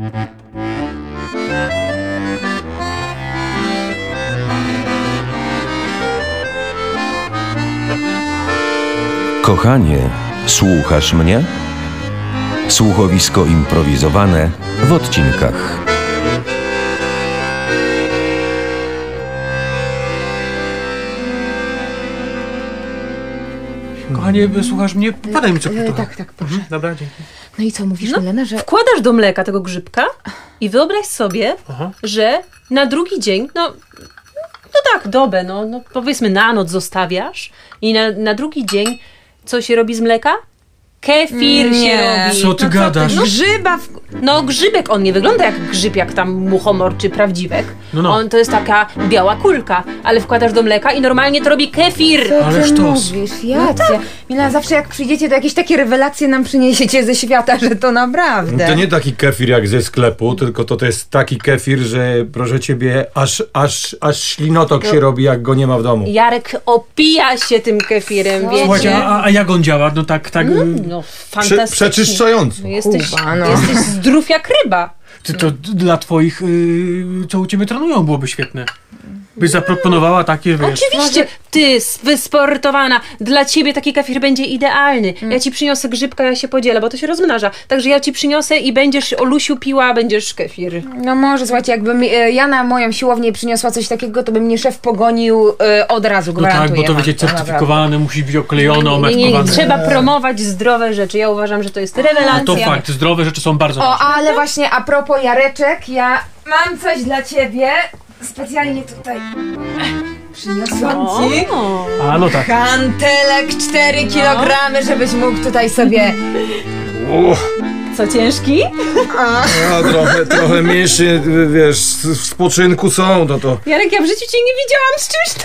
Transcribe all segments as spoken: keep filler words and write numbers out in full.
Kochanie, słuchasz mnie? Słuchowisko improwizowane w odcinkach. Kochanie, słuchasz mnie? Podaj mi co e, Tak, tak, proszę. Mhm, dobra, dzięki. No i co, mówisz, No, Milena, że... Wkładasz do mleka tego grzybka i wyobraź sobie, Aha. że na drugi dzień, no, no tak, dobę, no, no powiedzmy na noc zostawiasz i na, na drugi dzień co się robi z mleka? Kefir Nie. się robi. Co ty No gadasz? No grzyba w... No grzybek, on nie wygląda jak grzyb, jak tam muchomor czy prawdziwek. No, no. On to jest taka biała kulka, ale wkładasz do mleka i normalnie to robi kefir. Co Ale ty sztos. mówisz? Jacja. Milena, zawsze jak przyjdziecie, to jakieś takie rewelacje nam przyniesiecie ze świata, że to naprawdę. To nie taki kefir jak ze sklepu, tylko to, to jest taki kefir, że proszę ciebie, aż, aż, aż ślinotok się robi, jak go nie ma w domu. Jarek opija się tym kefirem, Słuchajcie, wiecie? a, a jak on działa? No tak, tak... No, Prze, fantastycznie. przeczyszczająco. No, jesteś, Kuba, no. jesteś zdrów jak ryba. Ty, to dla twoich, yy, co u ciebie trenują, byłoby świetne. Byś zaproponowała takie, wiesz... Oczywiście, ty wysportowana, dla ciebie taki kefir będzie idealny. Mm. Ja ci przyniosę grzybka, ja się podzielę, bo to się rozmnaża. Także ja ci przyniosę i będziesz Olusiu piła, będziesz kefir. No może, słuchajcie, jakbym e, ja na moją siłownię przyniosła coś takiego, to by mnie szef pogonił e, od razu, No gwarantuję tak, bo to wam, wiecie, certyfikowane, musi być oklejone, Nie, nie, nie, ometkowane. trzeba promować zdrowe rzeczy. Ja uważam, że to jest rewelacja. No to fakt, zdrowe rzeczy są bardzo O, ważne. ale właśnie a propos Jareczek, ja mam coś dla ciebie. Specjalnie tutaj przyniosłam ci. O. A, no tak. Hantelek cztery kilogramy, żebyś mógł tutaj sobie... Uff, Co, ciężki? no, trochę, trochę mniejszy, wiesz, w spoczynku są, to to... Jarek, ja w życiu cię nie widziałam z czymś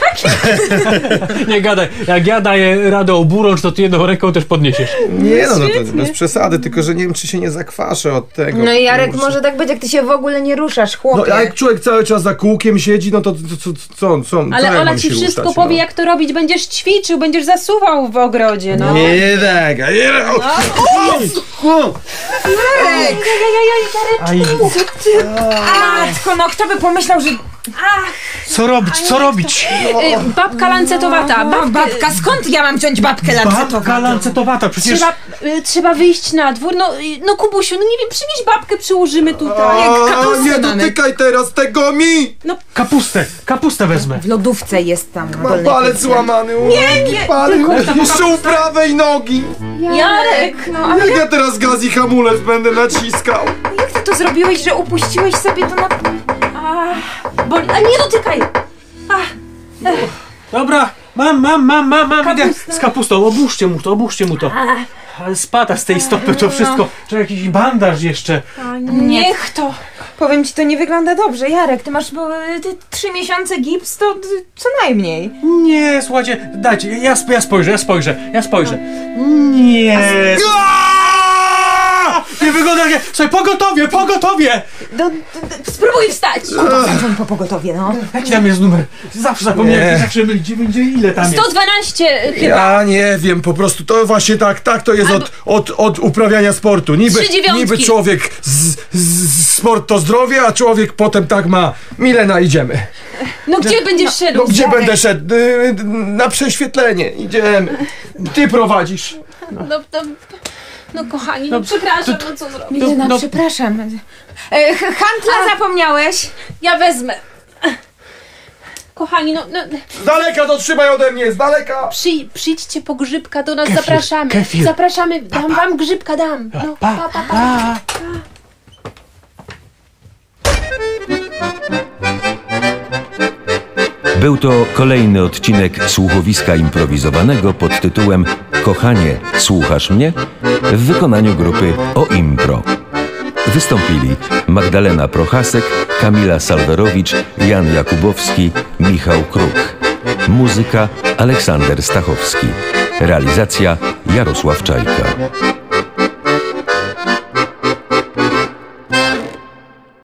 takim. Nie gadaj, jak ja daję radę oburącz, to ty jedną ręką też podniesiesz. Nie no, no to bez przesady, tylko że nie wiem, czy się nie zakwaszę od tego. No i Jarek, kurczę. może tak być, jak ty się w ogóle nie ruszasz, chłopie. No a jak człowiek cały czas za kółkiem siedzi, no to co, co, co, co, Ale co ja Ola mam ci się wszystko ruszać, powie, no? jak to robić. Będziesz ćwiczył, będziesz zasuwał w ogrodzie, no. Nie tak, a nie... O, o, o. Jarek! Aj, Matko, no kto by pomyślał, że... co robić, co robić? Y, babka lancetowata. O, Babka, babka, skąd ja mam wziąć babkę Babka lancetową? lancetowata, przecież... Trzeba, y, trzeba wyjść na dwór. No, y, no Kubusiu, no nie wiem, przynieś babkę, przyłożymy tutaj. A, kapustę nie mamy. dotykaj teraz tego mi! Kapustę, kapustę wezmę. W lodówce jest tam. na Mam dolnej palec półce. złamany, nie, nie, palec. Jeszcze u prawej nogi! Jarek! No, ale Jak ja teraz gaz i hamulec będę naciskał? jak ty to zrobiłeś, że upuściłeś sobie to na... Bo, a nie dotykaj! Dobra, mam, mam, mam, mam, mam, idę Kapusta. z kapustą, obłóżcie mu to, obłóżcie mu to. Ale spada z tej stopy to wszystko, czy jakiś bandaż jeszcze. Niech to! Powiem ci, to nie wygląda dobrze. Jarek, ty masz bo, ty, trzy miesiące gips, to ty, co najmniej. Nie, słuchajcie, dajcie, ja, sp- ja spojrzę, ja spojrzę, ja spojrzę. Nie. Nie wygląda jak... Słuchaj, pogotowie, pogotowie! Do, do, do, Spróbuj wstać! Zadzwoń po pogotowie, no. Jaki tam jest numer? Zawsze zapomniałem, Nie. zawsze myli, gdzie będzie, ile tam jest? sto dwanaście chyba. Ja nie wiem, po prostu to właśnie tak, tak to jest od, od, od uprawiania sportu. Niby, Trzy dziewiątki. niby człowiek z, z, sport to zdrowie, a człowiek potem tak ma. Milena, idziemy. No gdzie będziesz szedł? No gdzie Jarek. będę szedł? Y, Na prześwietlenie. Idziemy. Ty prowadzisz. No, no, no kochani, no przepraszam, no co zrobić? Milena, no- przepraszam. E, h- handla zapomniałeś? Ja wezmę. Kochani, no, no Z daleka to trzymaj ode mnie, z daleka. przyj, przyjdźcie po grzybka, do nas Kefir, zapraszamy. kefir. Zapraszamy, dam wam grzybka, dam. No, Pa, pa, pa, pa. pa. Był to kolejny odcinek słuchowiska improwizowanego pod tytułem Kochanie, słuchasz mnie? W wykonaniu grupy O Impro. Wystąpili Magdalena Prochasek, Kamila Salwerowicz, Jan Jakubowski, Michał Kruk. Muzyka Aleksander Stachowski. Realizacja Jarosław Czajka.